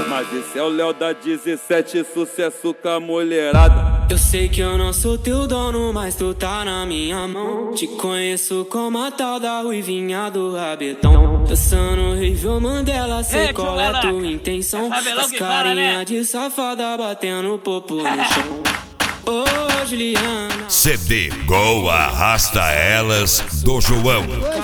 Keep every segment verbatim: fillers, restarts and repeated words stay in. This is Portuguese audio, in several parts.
Mas esse é o Léo da dezessete, sucesso com a mulherada. Eu sei que eu não sou teu dono, mas tu tá na minha mão. Te conheço como a tal da ruivinha do rabetão. Dançando horrível Mandela, sei qual é tua intenção. As carinha de safada batendo popo no chão. Ô oh, Juliana, C D Gol Arrasta Elas do João.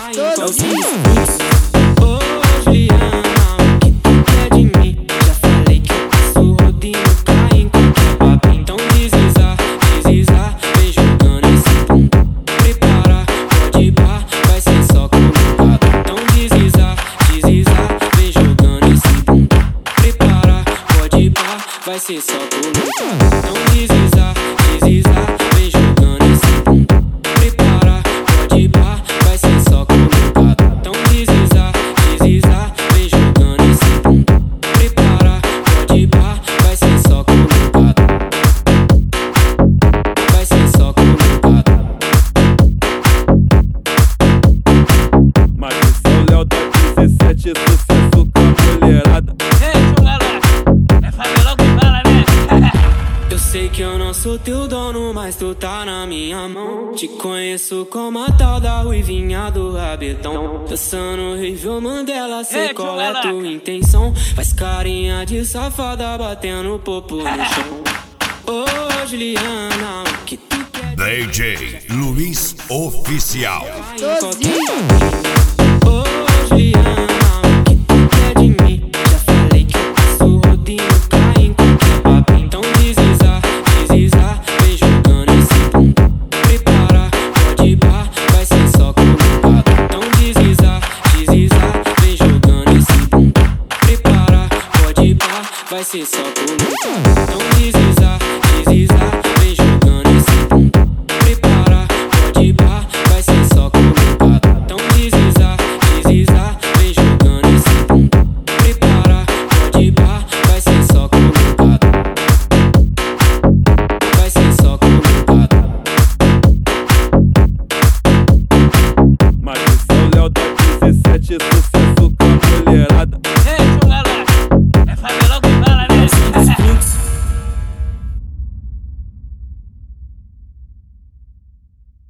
Ô oh, Juliana, o que tu quer de mim? Já falei que eu passo rodinho, cai em qualquer papo. Então deslizar, deslizar, vem jogando esse bumbum. Prepara, pode pá, vai ser só colocado. Então deslizar, deslizar, vem jogando esse bumbum. Prepara, pode pá, vai ser só colocado. Então deslizar, deslizar, vem jogando esse bumbum. Prepara, pode pá, vai ser só colocado. Então deslizar, deslizar, vem jogando esse bumbum. Prepara, pode pá, vai ser só colocado. Vai ser só colocado. Mas esse é o Léo da dezessete, sucesso com a mulherada. Eu sei que eu não sou teu dono, mas tu tá na minha mão. Te conheço como a tal da ruivinha do rabetão. Dançando horrível Mandela, sei qual é tua intenção. Faz carinha de safada batendo popo no chão. Ô oh, Juliana, o que tu quer? D J Luiz Oficial. Ô oh, Juliana, o que tu quer de mim? Já falei que eu passo rodinho, cai em qualquer papo. Então deslizar, deslizar, vem jogando esse bumbum. Prepara, pode pá, vai ser só colocado. Então deslizar, deslizar, vem jogando esse bumbum. Prepara, pode pá, vai ser só colocado. Então deslizar, deslizar,